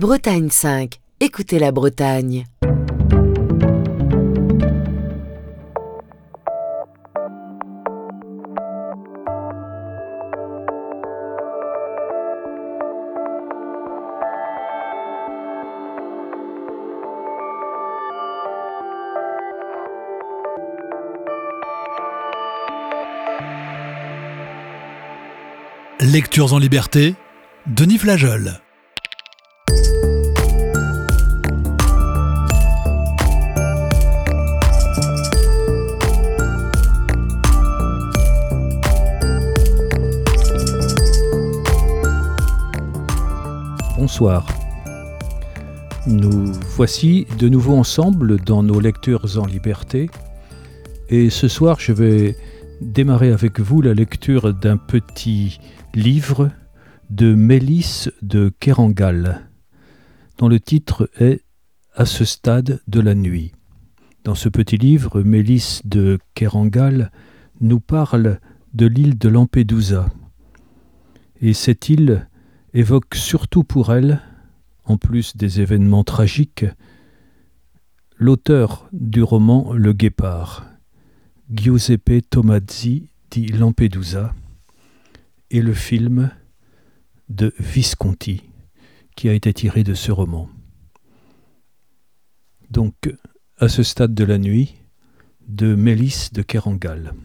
Bretagne 5. Écoutez la Bretagne. Lectures en liberté, Denis Flageol. Bonsoir. Nous voici de nouveau ensemble dans nos lectures en liberté. Et ce soir, je vais démarrer avec vous la lecture d'un petit livre de Mélisse de Kerangal, dont le titre est « À ce stade de la nuit ». Dans ce petit livre, Mélisse de Kerangal nous parle de l'île de Lampedusa. Et cette île évoque surtout pour elle, en plus des événements tragiques, l'auteur du roman Le Guépard, Giuseppe Tomazzi di Lampedusa, et le film de Visconti, qui a été tiré de ce roman. Donc, à ce stade de la nuit, de Mélisse de Kerangal.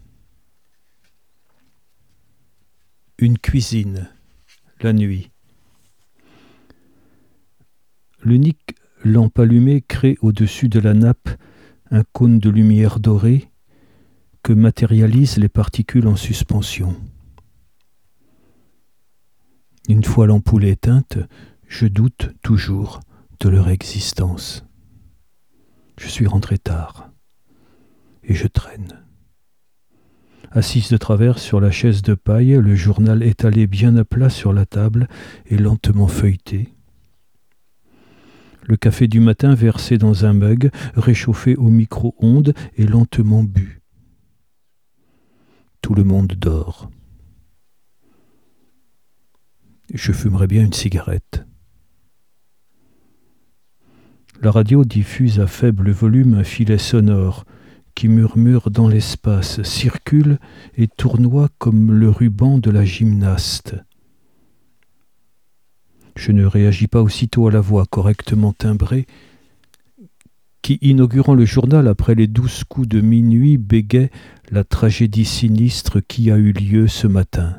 Une cuisine, la nuit. L'unique lampe allumée crée au-dessus de la nappe un cône de lumière dorée que matérialisent les particules en suspension. Une fois l'ampoule éteinte, je doute toujours de leur existence. Je suis rentré tard et je traîne. Assise de travers sur la chaise de paille, le journal étalé bien à plat sur la table et lentement feuilleté. Le café du matin versé dans un mug, réchauffé au micro-ondes et lentement bu. Tout le monde dort. Je fumerais bien une cigarette. La radio diffuse à faible volume un filet sonore qui murmure dans l'espace, circule et tournoie comme le ruban de la gymnaste. Je ne réagis pas aussitôt à la voix correctement timbrée qui, inaugurant le journal après les 12 coups de minuit, bégait la tragédie sinistre qui a eu lieu ce matin.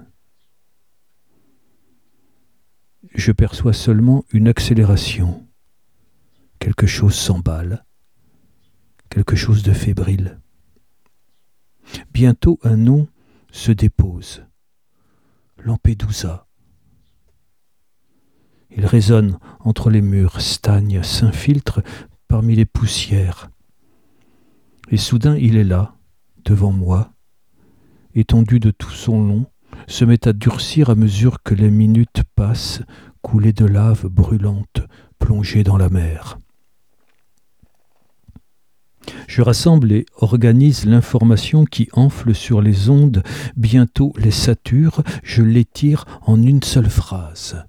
Je perçois seulement une accélération. Quelque chose s'emballe. Quelque chose de fébrile. Bientôt un nom se dépose. Lampedusa. Il résonne entre les murs, stagne, s'infiltre parmi les poussières. Et soudain il est là, devant moi, étendu de tout son long, se met à durcir à mesure que les minutes passent, coulées de lave brûlante, plongée dans la mer. Je rassemble et organise l'information qui enfle sur les ondes, bientôt les sature, je l'étire en une seule phrase.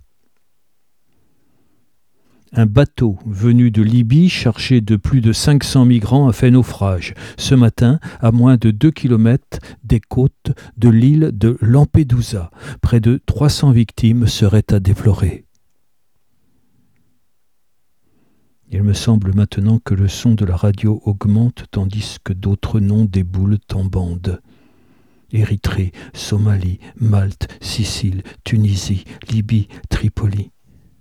Un bateau venu de Libye chargé de plus de 500 migrants a fait naufrage ce matin à moins de 2 kilomètres des côtes de l'île de Lampedusa. Près de 300 victimes seraient à déplorer. Il me semble maintenant que le son de la radio augmente tandis que d'autres noms déboulent en bande. Érythrée, Somalie, Malte, Sicile, Tunisie, Libye, Tripoli.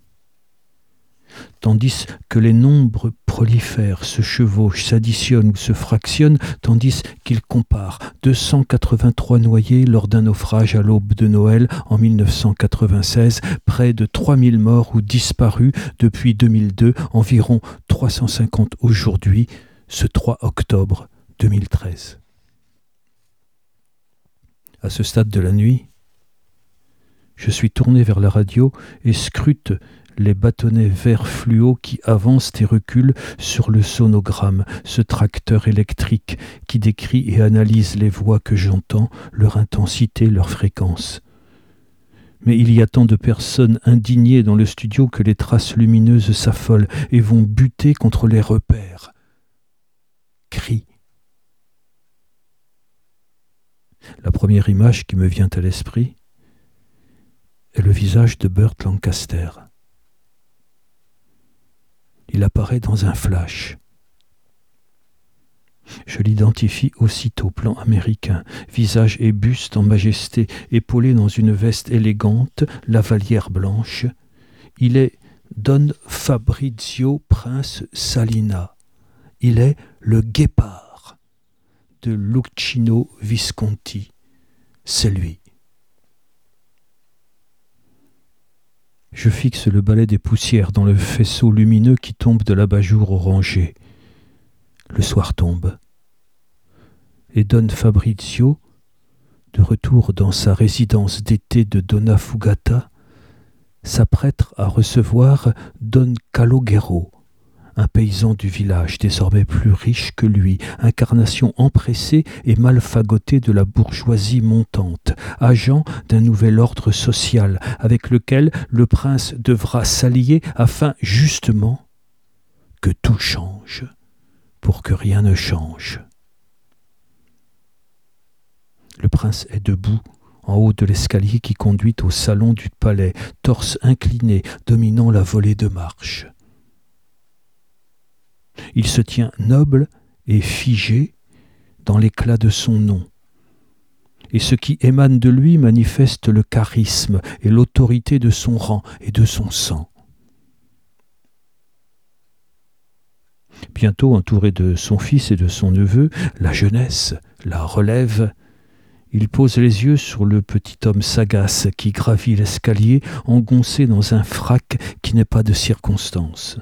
Tandis que les nombres prolifèrent, se chevauchent, s'additionnent ou se fractionnent, tandis qu'ils comparent 283 noyés lors d'un naufrage à l'aube de Noël en 1996, près de 3000 morts ou disparus depuis 2002, environ 350 aujourd'hui, ce 3 octobre 2013. À ce stade de la nuit, je suis tourné vers la radio et scrute les bâtonnets verts fluo qui avancent et reculent sur le sonogramme, ce tracteur électrique qui décrit et analyse les voix que j'entends, leur intensité, leur fréquence. Mais il y a tant de personnes indignées dans le studio que les traces lumineuses s'affolent et vont buter contre les repères. Cris. La première image qui me vient à l'esprit est le visage de Burt Lancaster. Il apparaît dans un flash. Je l'identifie aussitôt, plan américain, visage et buste en majesté, épaulé dans une veste élégante, lavalière blanche. Il est Don Fabrizio Prince Salina. Il est le guépard de Luchino Visconti. C'est lui. Je fixe le balai des poussières dans le faisceau lumineux qui tombe de l'abat-jour orangé. Le soir tombe. Et Don Fabrizio, de retour dans sa résidence d'été de Donna Fugata, s'apprête à recevoir Don Calogero, un paysan du village désormais plus riche que lui, incarnation empressée et mal fagotée de la bourgeoisie montante, agent d'un nouvel ordre social avec lequel le prince devra s'allier afin justement que tout change pour que rien ne change. Le prince est debout en haut de l'escalier qui conduit au salon du palais, torse incliné, dominant la volée de marche. Il se tient noble et figé dans l'éclat de son nom. Et ce qui émane de lui manifeste le charisme et l'autorité de son rang et de son sang. Bientôt entouré de son fils et de son neveu, la jeunesse la relève. Il pose les yeux sur le petit homme sagace qui gravit l'escalier, engoncé dans un frac qui n'est pas de circonstance.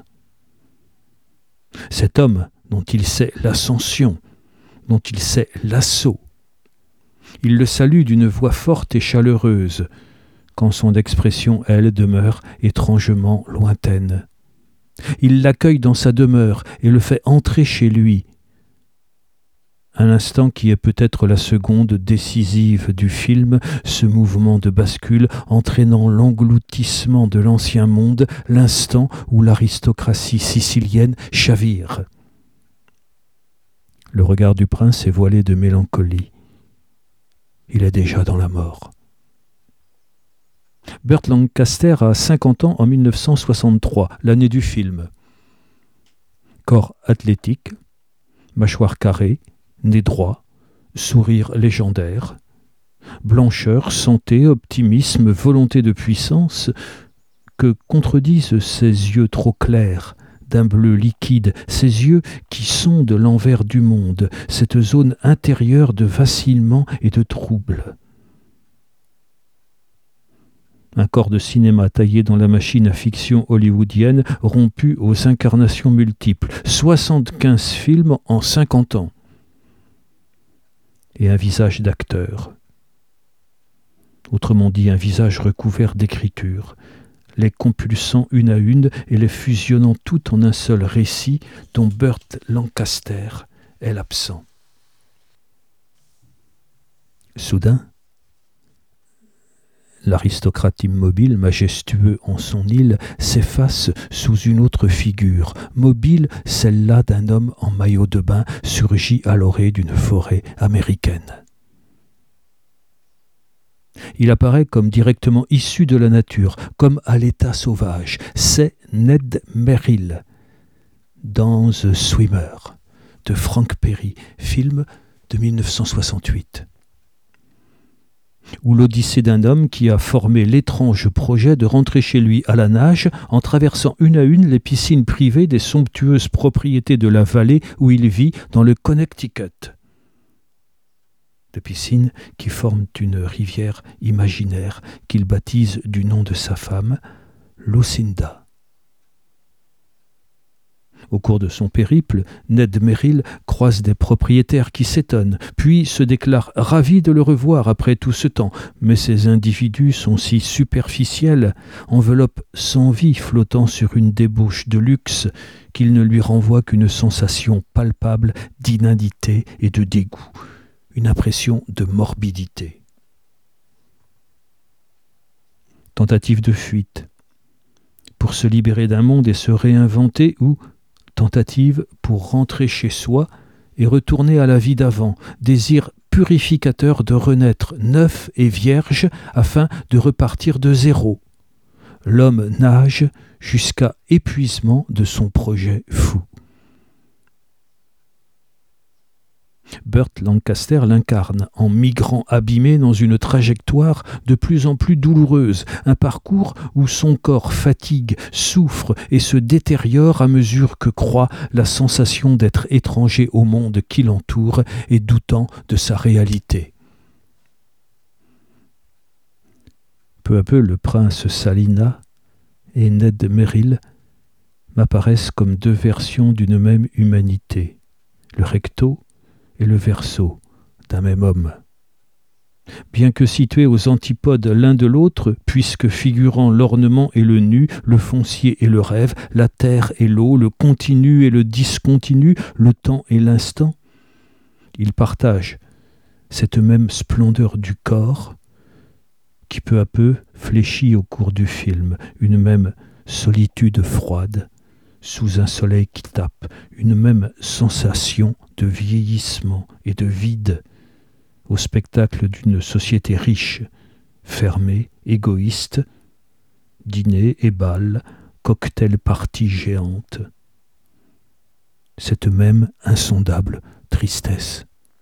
Cet homme dont il sait l'ascension, dont il sait l'assaut. Il le salue d'une voix forte et chaleureuse, quand son expression, elle, demeure étrangement lointaine. Il l'accueille dans sa demeure et le fait entrer chez lui. Un instant qui est peut-être la seconde décisive du film, ce mouvement de bascule entraînant l'engloutissement de l'ancien monde, l'instant où l'aristocratie sicilienne chavire. Le regard du prince est voilé de mélancolie. Il est déjà dans la mort. Burt Lancaster a 50 ans en 1963, l'année du film. Corps athlétique, mâchoire carrée, nez droit, sourire légendaire, blancheur, santé, optimisme, volonté de puissance, que contredisent ses yeux trop clairs, d'un bleu liquide, ces yeux qui sondent l'envers du monde, cette zone intérieure de vacillement et de trouble. Un corps de cinéma taillé dans la machine à fiction hollywoodienne, rompu aux incarnations multiples, 75 films en 50 ans. Et un visage d'acteur. Autrement dit, un visage recouvert d'écriture, les compulsant une à une et les fusionnant tout en un seul récit dont Burt Lancaster est l'absent. Soudain, l'aristocrate immobile, majestueux en son île, s'efface sous une autre figure, mobile, celle-là d'un homme en maillot de bain, surgi à l'orée d'une forêt américaine. Il apparaît comme directement issu de la nature, comme à l'état sauvage. C'est Ned Merrill, dans The Swimmer, de Frank Perry, film de 1968. Ou l'odyssée d'un homme qui a formé l'étrange projet de rentrer chez lui à la nage en traversant une à une les piscines privées des somptueuses propriétés de la vallée où il vit dans le Connecticut. De piscines qui forment une rivière imaginaire qu'il baptise du nom de sa femme, Lucinda. Au cours de son périple, Ned Merrill croise des propriétaires qui s'étonnent, puis se déclarent ravis de le revoir après tout ce temps. Mais ces individus sont si superficiels, enveloppes sans vie flottant sur une débauche de luxe, qu'ils ne lui renvoient qu'une sensation palpable d'inanité et de dégoût, une impression de morbidité. tentative de fuite, pour se libérer d'un monde et se réinventer, ou tentative pour rentrer chez soi et retourner à la vie d'avant, désir purificateur de renaître neuf et vierge afin de repartir de zéro. L'homme nage jusqu'à épuisement de son projet fou. Burt Lancaster l'incarne en migrant abîmé dans une trajectoire de plus en plus douloureuse, un parcours où son corps fatigue, souffre et se détériore à mesure que croît la sensation d'être étranger au monde qui l'entoure et doutant de sa réalité. Peu à peu, le prince Salina et Ned Merrill m'apparaissent comme deux versions d'une même humanité, le recto et le verso d'un même homme. Bien que situés aux antipodes l'un de l'autre, puisque figurant l'ornement et le nu, le foncier et le rêve, la terre et l'eau, le continu et le discontinu, le temps et l'instant, ils partagent cette même splendeur du corps qui peu à peu fléchit au cours du film, une même solitude froide sous un soleil qui tape, une même sensation de vieillissement et de vide au spectacle d'une société riche, fermée, égoïste, dîner et bal, cocktail party géante. Cette même insondable tristesse.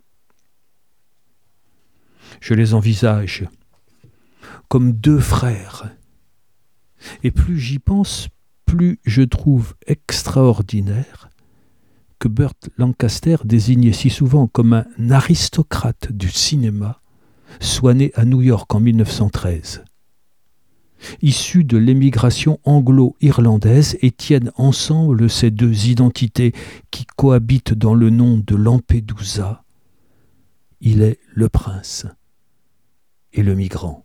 Je les envisage comme deux frères, et plus j'y pense, plus je trouve extraordinaire que Burt Lancaster, désigné si souvent comme un aristocrate du cinéma, soit né à New York en 1913. Issus de l'émigration anglo-irlandaise et tiennent ensemble ces deux identités qui cohabitent dans le nom de Lampedusa. Il est le prince et le migrant.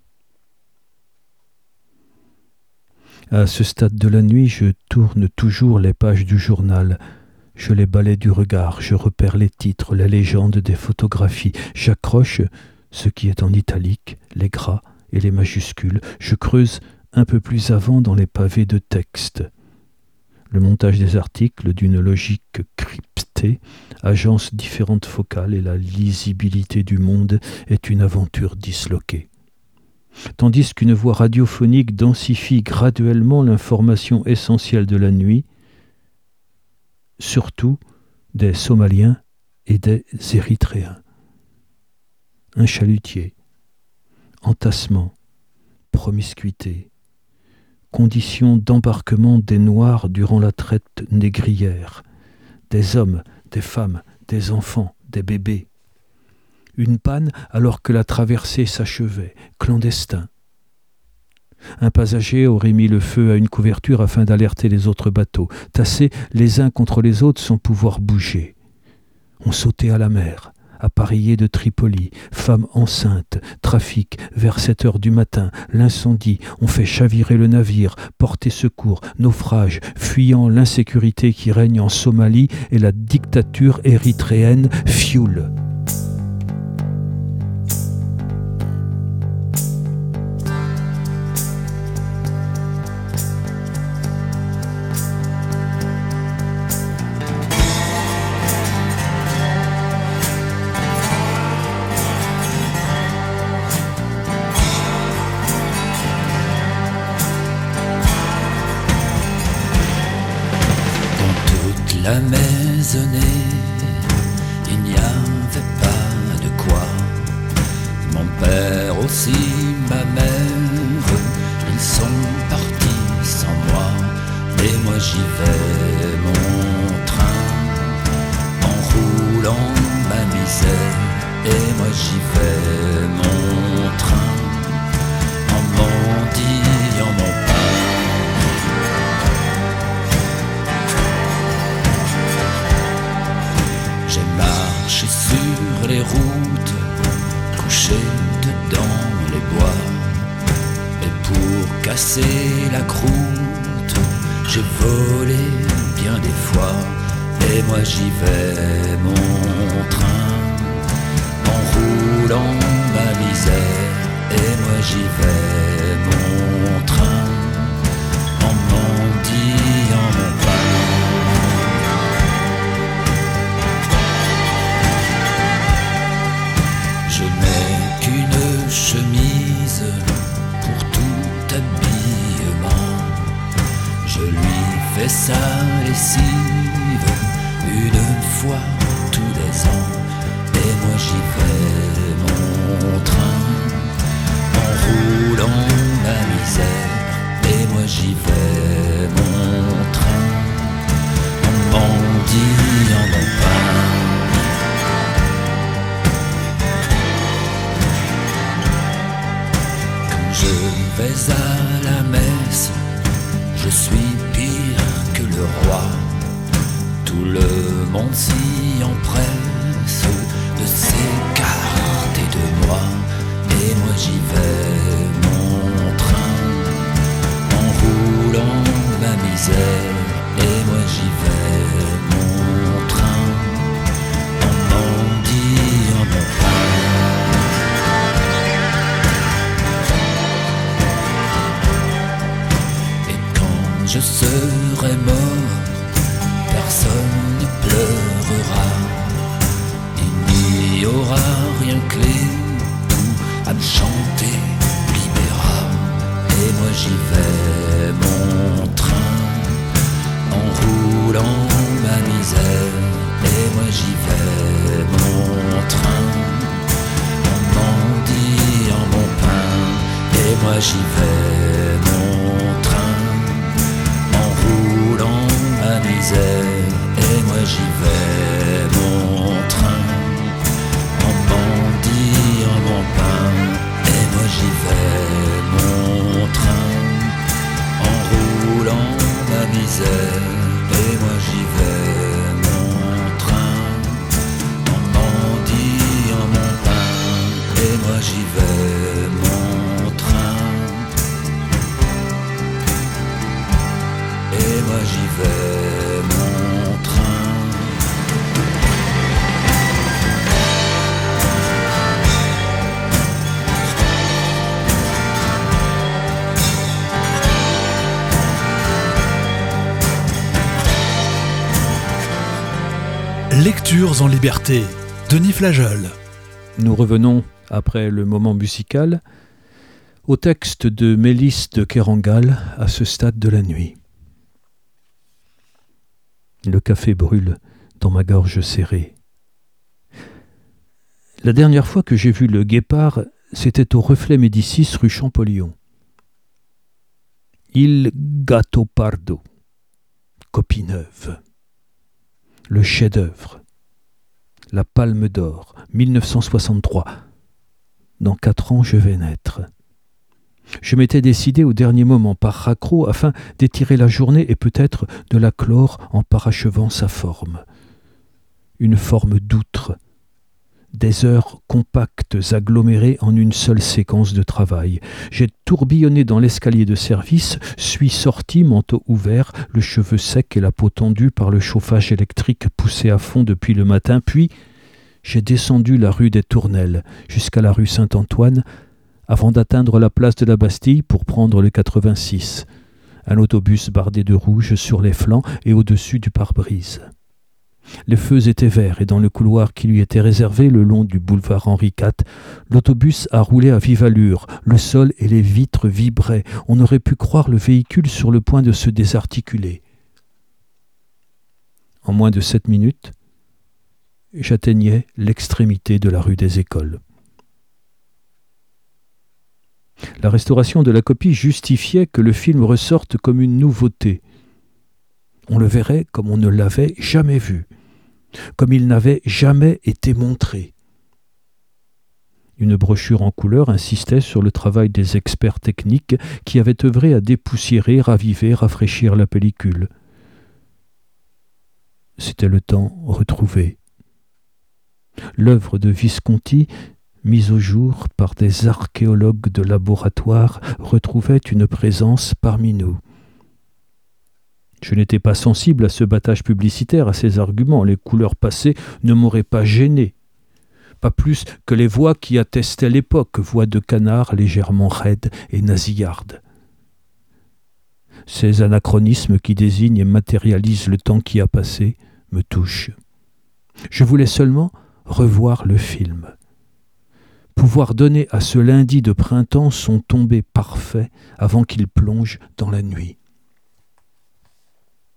À ce stade de la nuit, je tourne toujours les pages du journal. Je les balaie du regard, je repère les titres, la légende des photographies. J'accroche ce qui est en italique, les gras et les majuscules. Je creuse un peu plus avant dans les pavés de texte. Le montage des articles, d'une logique cryptée, agence différentes focales et la lisibilité du monde est une aventure disloquée. Tandis qu'une voix radiophonique densifie graduellement l'information essentielle de la nuit, surtout des Somaliens et des Érythréens. Un chalutier, entassement, promiscuité, conditions d'embarquement des Noirs durant la traite négrière, des hommes, des femmes, des enfants, des bébés. Une panne alors que la traversée s'achevait, clandestin. Un passager aurait mis le feu à une couverture afin d'alerter les autres bateaux, tassés les uns contre les autres sans pouvoir bouger. On sautait à la mer, appareillé de Tripoli, femmes enceintes, trafic, vers 7 heures du matin, l'incendie, on fait chavirer le navire, porter secours, naufrage, fuyant l'insécurité qui règne en Somalie et la dictature érythréenne fioule. La maisonnée, il n'y avait pas de quoi. Mon père aussi, ma mère, ils sont partis sans moi. Et moi j'y vais mon train, en roulant ma misère. Et moi j'y vais mon train, en mendiant mon pain. J'ai marché sur les routes, couché dedans les bois. Et pour casser la croûte, j'ai volé bien des fois. Et moi j'y vais mon train, en roulant ma misère. Et moi j'y vais mon train. fait sa lessive une fois tous les ans. Et moi j'y vais mon train, en roulant la misère. Et moi j'y vais mon train, en mendiant mon pain. Quand je vais à la messe, je suis pire que le roi. Tout le monde s'y empresse de s'écarter de moi. Et moi j'y vais mon train, en roulant ma misère. Et moi j'y vais mon train, en mendiant mon pain. Et quand je serai mort, personne ne pleurera. Il n'y aura rien que les poux à me chanter libéra. Et moi j'y vais mon train, en roulant ma misère. Et moi j'y vais mon train, en mendiant mon pain. Et moi j'y vais mon train, en roulant ma misère. Et moi j'y vais mon train, en mendiant mon pain. Et moi j'y vais mon train, en roulant ma misère. Et moi j'y vais mon train, en mendiant mon pain. Et moi j'y vais mon train. Et moi j'y vais mon train. Lectures en liberté, Denis Flageol. Nous revenons, après le moment musical, au texte de Mélis de Kerangal à ce stade de la nuit. Le café brûle dans ma gorge serrée. La dernière fois que j'ai vu le guépard, c'était au Reflet Médicis rue Champollion. Il Gatto Pardo, copie neuve. Le chef-d'œuvre, la Palme d'Or, 1963. Dans 4 ans, je vais naître. Je m'étais décidé au dernier moment par raccro afin d'étirer la journée et peut-être de la clore en parachevant sa forme. Une forme d'outre, des heures compactes agglomérées en une seule séquence de travail. J'ai tourbillonné dans l'escalier de service, suis sorti, manteau ouvert, le cheveu sec et la peau tendue par le chauffage électrique poussé à fond depuis le matin, puis j'ai descendu la rue des Tournelles jusqu'à la rue Saint-Antoine avant d'atteindre la place de la Bastille pour prendre le 86, un autobus bardé de rouge sur les flancs et au-dessus du pare-brise. Les feux étaient verts et dans le couloir qui lui était réservé le long du boulevard Henri IV, l'autobus a roulé à vive allure. Le sol et les vitres vibraient. On aurait pu croire le véhicule sur le point de se désarticuler. En moins de 7 minutes, j'atteignais l'extrémité de la rue des Écoles. La restauration de la copie justifiait que le film ressorte comme une nouveauté. On le verrait comme on ne l'avait jamais vu, comme il n'avait jamais été montré. Une brochure en couleur insistait sur le travail des experts techniques qui avaient œuvré à dépoussiérer, raviver, rafraîchir la pellicule. C'était le temps retrouvé. L'œuvre de Visconti, mise au jour par des archéologues de laboratoire, retrouvait une présence parmi nous. Je n'étais pas sensible à ce battage publicitaire, à ces arguments. Les couleurs passées ne m'auraient pas gêné. Pas plus que les voix qui attestaient l'époque, voix de canard légèrement raides et nasillardes. Ces anachronismes qui désignent et matérialisent le temps qui a passé me touchent. Je voulais seulement revoir le film. Pouvoir donner à ce lundi de printemps son tombé parfait avant qu'il plonge dans la nuit.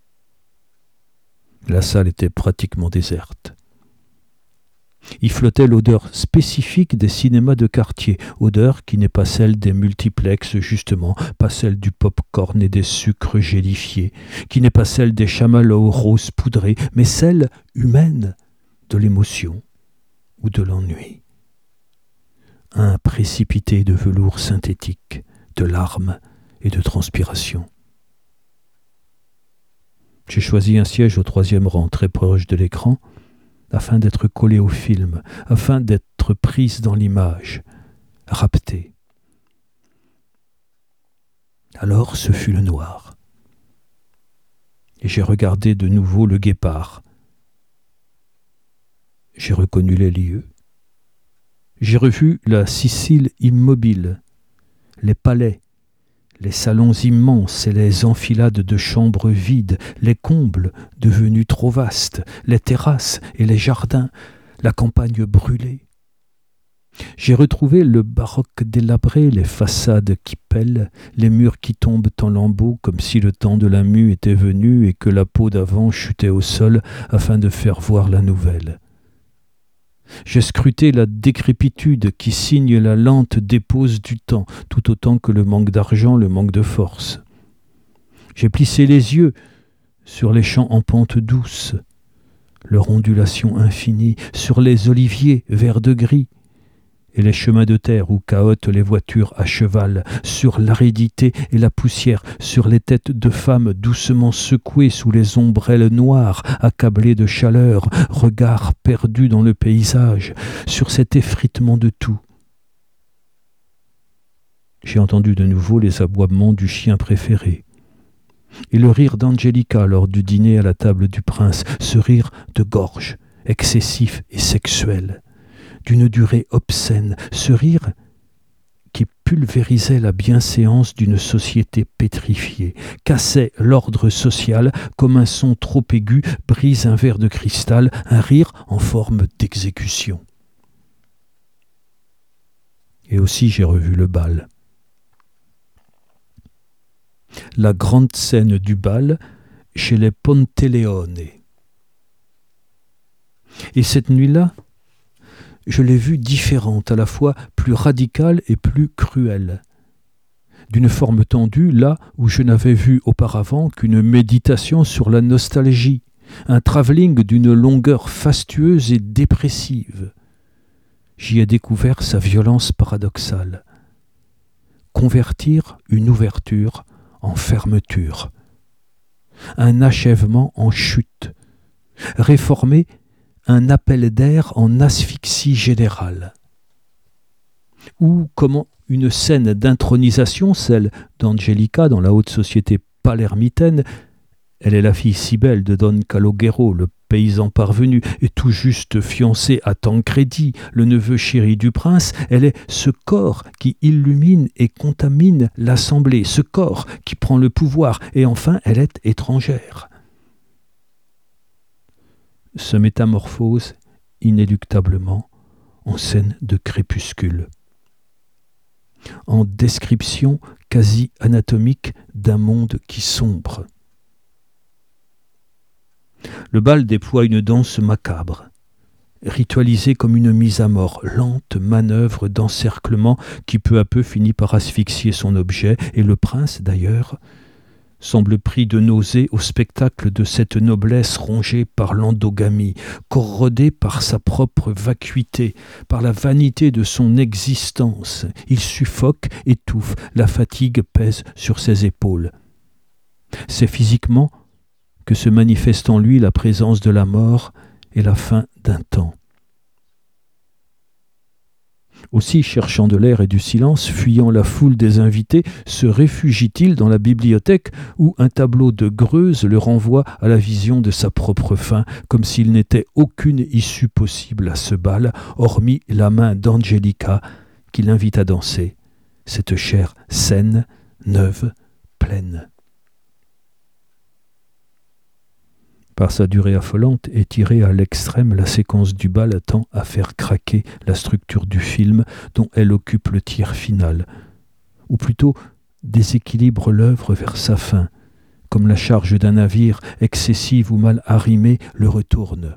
La salle était pratiquement déserte. Y flottait l'odeur spécifique des cinémas de quartier, odeur qui n'est pas celle des multiplexes justement, pas celle du pop-corn et des sucres gélifiés, qui n'est pas celle des chamallows roses poudrés, mais celle humaine de l'émotion ou de l'ennui. Un précipité de velours synthétique, de larmes et de transpiration. J'ai choisi un siège au 3e rang, très proche de l'écran, afin d'être collé au film, afin d'être prise dans l'image, raptée. Alors ce fut le noir. Et j'ai regardé de nouveau le guépard. J'ai reconnu les lieux. J'ai revu la Sicile immobile, les palais, les salons immenses et les enfilades de chambres vides, les combles devenus trop vastes, les terrasses et les jardins, la campagne brûlée. J'ai retrouvé le baroque délabré, les façades qui pèlent, les murs qui tombent en lambeaux comme si le temps de la mue était venu et que la peau d'avant chutait au sol afin de faire voir la nouvelle. J'ai scruté la décrépitude qui signe la lente dépose du temps, tout autant que le manque d'argent, le manque de force. J'ai plissé les yeux sur les champs en pente douce, leur ondulation infinie, sur les oliviers verts de gris, et les chemins de terre où cahotent les voitures à cheval, sur l'aridité et la poussière, sur les têtes de femmes doucement secouées sous les ombrelles noires, accablées de chaleur, regards perdus dans le paysage, sur cet effritement de tout. J'ai entendu de nouveau les aboiements du chien préféré, et le rire d'Angelica lors du dîner à la table du prince, ce rire de gorge, excessif et sexuel, d'une durée obscène, ce rire qui pulvérisait la bienséance d'une société pétrifiée, cassait l'ordre social comme un son trop aigu brise un verre de cristal, un rire en forme d'exécution. Et aussi j'ai revu le bal. La grande scène du bal chez les Ponteleone. Et cette nuit-là, je l'ai vue différente, à la fois plus radicale et plus cruelle. D'une forme tendue, là où je n'avais vu auparavant qu'une méditation sur la nostalgie, un travelling d'une longueur fastueuse et dépressive. J'y ai découvert sa violence paradoxale. Convertir une ouverture en fermeture. Un achèvement en chute. Réformer un appel d'air en asphyxie générale. Ou comment une scène d'intronisation, celle d'Angelica dans la haute société palermitaine, elle est la fille si belle de Don Calogero, le paysan parvenu, et tout juste fiancé à Tancredi, le neveu chéri du prince, elle est ce corps qui illumine et contamine l'assemblée, ce corps qui prend le pouvoir, et enfin elle est étrangère. Se métamorphose inéluctablement en scène de crépuscule, en description quasi anatomique d'un monde qui sombre. Le bal déploie une danse macabre, ritualisée comme une mise à mort, lente manœuvre d'encerclement qui peu à peu finit par asphyxier son objet, et le prince d'ailleurs semble pris de nausée au spectacle de cette noblesse rongée par l'endogamie, corrodée par sa propre vacuité, par la vanité de son existence. Il suffoque, étouffe, la fatigue pèse sur ses épaules. C'est physiquement que se manifeste en lui la présence de la mort et la fin d'un temps. Aussi, cherchant de l'air et du silence, fuyant la foule des invités, se réfugie-t-il dans la bibliothèque où un tableau de Greuze le renvoie à la vision de sa propre fin, comme s'il n'était aucune issue possible à ce bal, hormis la main d'Angelica qui l'invite à danser, cette chair saine, neuve, pleine. Par sa durée affolante et tirée à l'extrême, la séquence du bal tend à faire craquer la structure du film dont elle occupe le tiers final, ou plutôt déséquilibre l'œuvre vers sa fin, comme la charge d'un navire, excessive ou mal arrimée, le retourne.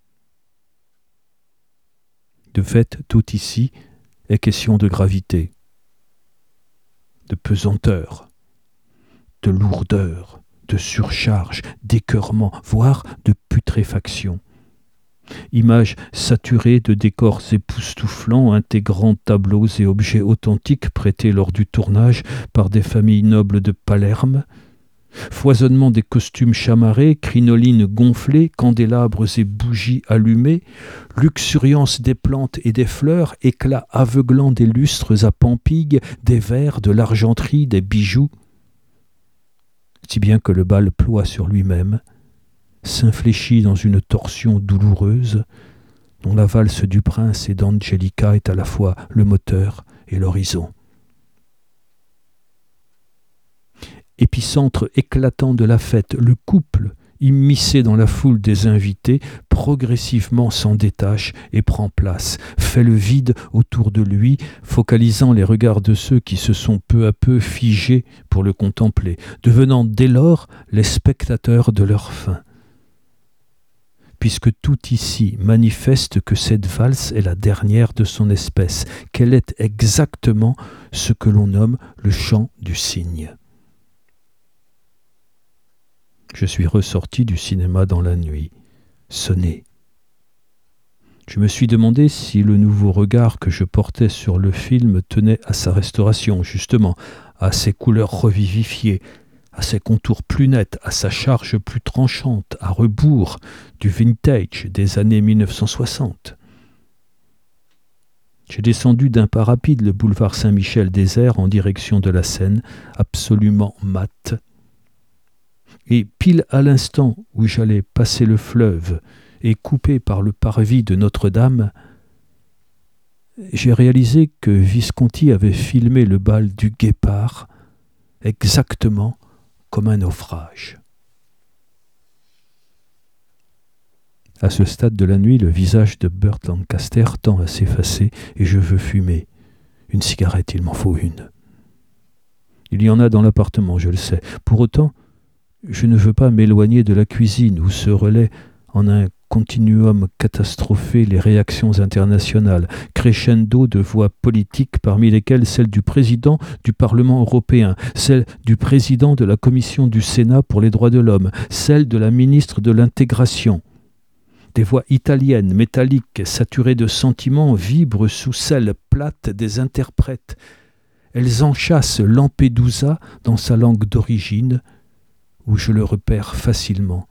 De fait, tout ici est question de gravité, de pesanteur, de lourdeur, de surcharge, d'écœurement, voire de putréfaction. Images saturées de décors époustouflants, intégrant tableaux et objets authentiques prêtés lors du tournage par des familles nobles de Palerme, foisonnement des costumes chamarrés, crinolines gonflées, candélabres et bougies allumées, luxuriance des plantes et des fleurs, éclat aveuglant des lustres à pampigues, des verres, de l'argenterie, des bijoux, si bien que le bal ploie sur lui-même, s'infléchit dans une torsion douloureuse, dont la valse du prince et d'Angelica est à la fois le moteur et l'horizon. Épicentre éclatant de la fête, le couple, immiscé dans la foule des invités, progressivement s'en détache et prend place, fait le vide autour de lui, focalisant les regards de ceux qui se sont peu à peu figés pour le contempler, devenant dès lors les spectateurs de leur fin. Puisque tout ici manifeste que cette valse est la dernière de son espèce, qu'elle est exactement ce que l'on nomme le chant du cygne. Je suis ressorti du cinéma dans la nuit, sonné. Je me suis demandé si le nouveau regard que je portais sur le film tenait à sa restauration, justement, à ses couleurs revivifiées, à ses contours plus nets, à sa charge plus tranchante, à rebours du vintage des années 1960. J'ai descendu d'un pas rapide le boulevard Saint-Michel désert en direction de la Seine, absolument mat. Et pile à l'instant où j'allais passer le fleuve et coupé par le parvis de Notre-Dame, j'ai réalisé que Visconti avait filmé le bal du Guépard exactement comme un naufrage. À ce stade de la nuit, le visage de Burt Lancaster tend à s'effacer et je veux fumer. Une cigarette, il m'en faut une. Il y en a dans l'appartement, je le sais. Pour autant, je ne veux pas m'éloigner de la cuisine où se relaient en un continuum catastrophé les réactions internationales, crescendo de voix politiques parmi lesquelles celle du président du Parlement européen, celle du président de la commission du Sénat pour les droits de l'homme, celle de la ministre de l'intégration. Des voix italiennes, métalliques, saturées de sentiments, vibrent sous celles plates des interprètes. Elles enchâssent Lampedusa dans sa langue d'origine, où je le repère facilement.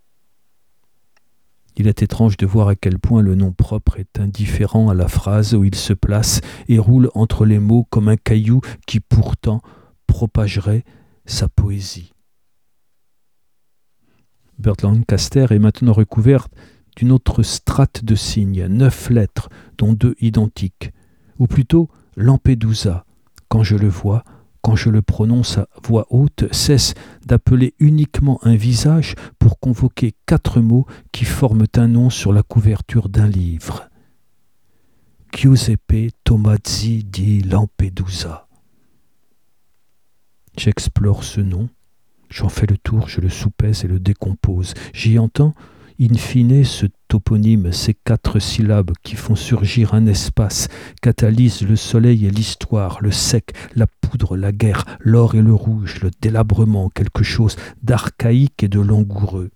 Il est étrange de voir à quel point le nom propre est indifférent à la phrase où il se place et roule entre les mots comme un caillou qui pourtant propagerait sa poésie. Burt Lancaster est maintenant recouvert d'une autre strate de signes, 9 lettres, dont 2 identiques, ou plutôt Lampedusa, quand je le vois, quand je le prononce à voix haute, cesse d'appeler uniquement un visage pour convoquer 4 mots qui forment un nom sur la couverture d'un livre. Giuseppe Tomazzi di Lampedusa. J'explore ce nom, j'en fais le tour, je le soupèse et le décompose. J'y entends, in fine, ce toponyme, ces 4 syllabes qui font surgir un espace, catalysent le soleil et l'histoire, le sec, la poudre, la guerre, l'or et le rouge, le délabrement, quelque chose d'archaïque et de langoureux.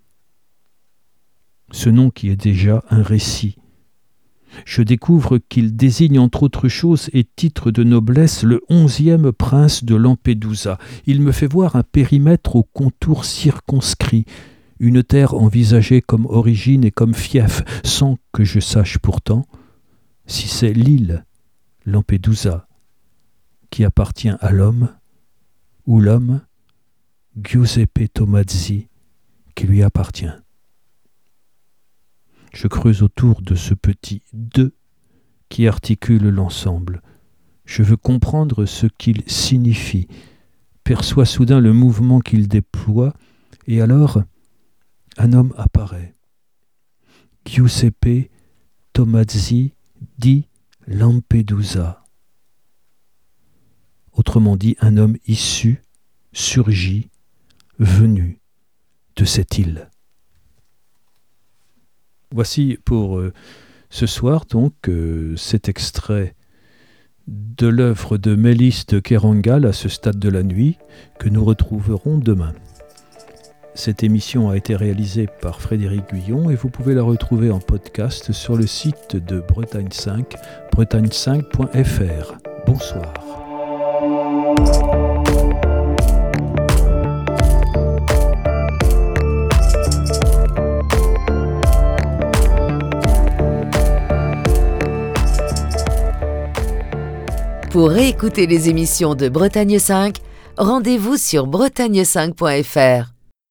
Ce nom qui est déjà un récit. Je découvre qu'il désigne entre autres choses et titre de noblesse le 11e prince de Lampedusa. Il me fait voir un périmètre aux contours circonscrits, une terre envisagée comme origine et comme fief, sans que je sache pourtant si c'est l'île Lampedusa qui appartient à l'homme ou l'homme Giuseppe Tomazzi qui lui appartient. Je creuse autour de ce petit « de » qui articule l'ensemble. Je veux comprendre ce qu'il signifie, perçois soudain le mouvement qu'il déploie, et alors un homme apparaît. Giuseppe Tomazzi di Lampedusa. Autrement dit, un homme issu, surgi, venu de cette île. Voici pour ce soir donc cet extrait de l'œuvre de Mélis de Kerangal à ce stade de la nuit que nous retrouverons demain. Cette émission a été réalisée par Frédéric Guyon et vous pouvez la retrouver en podcast sur le site de Bretagne 5, bretagne5.fr. Bonsoir. Pour réécouter les émissions de Bretagne 5, rendez-vous sur bretagne5.fr.